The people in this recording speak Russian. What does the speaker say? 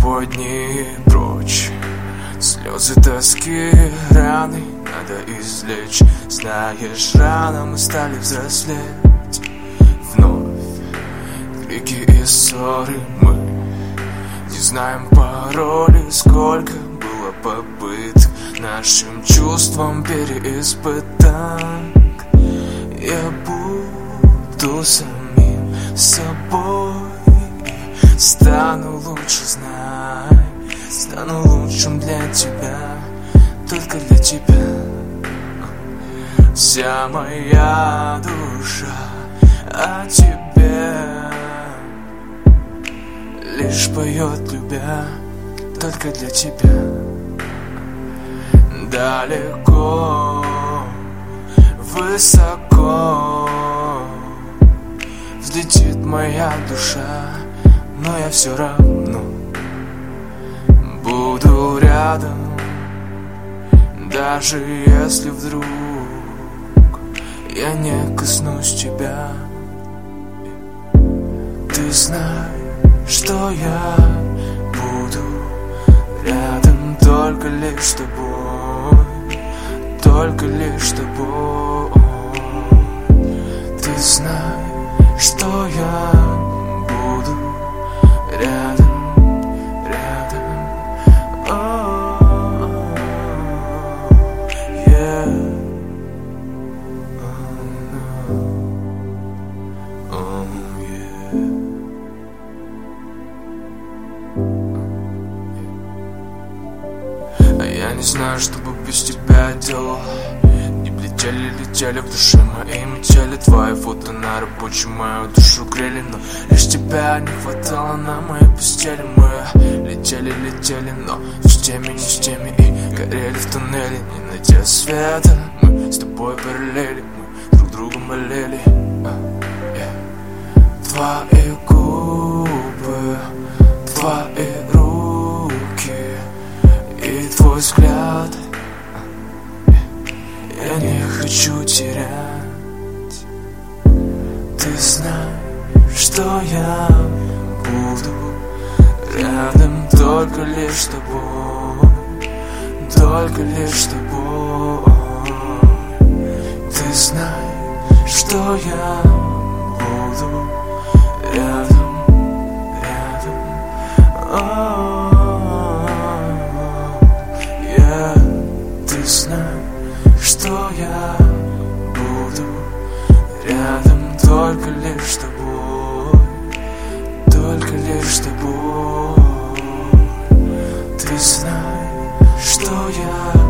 тобой дни прочь. Слезы, тоски, раны надо извлечь. Знаешь, рано мы стали взрослеть. Вновь крики и ссоры, мы не знаем пароли. Сколько было попыток нашим чувствам переиспытать. Я буду самим собой, стану лучше, знай. Стану лучшим для тебя, только для тебя. Вся моя душа о тебе лишь поет, любя, только для тебя. Далеко, высоко взлетит моя душа, но я все равно буду рядом, даже если вдруг я не коснусь тебя. Ты знай, что я буду рядом только лишь с тобой, только лишь с тобой. Ты знай, что я буду рядом. Я не знаю, что бы без тебя делал. Не летели в душе моей метели. Твои фото на рабочей мою душу грели, но лишь тебя не хватало на моей постели. Мы летели, но не с теми и горели в туннеле, не найдя света. Мы с тобой параллели, мы друг друга болели. Твои губы, твои руки и твой взгляд я не хочу терять. Ты знай, что я буду рядом только лишь с тобой, только лишь с тобой. Ты знай, что я буду рядом. Ты знай, что я буду рядом только лишь с тобой, только лишь с тобой. Ты знай, что я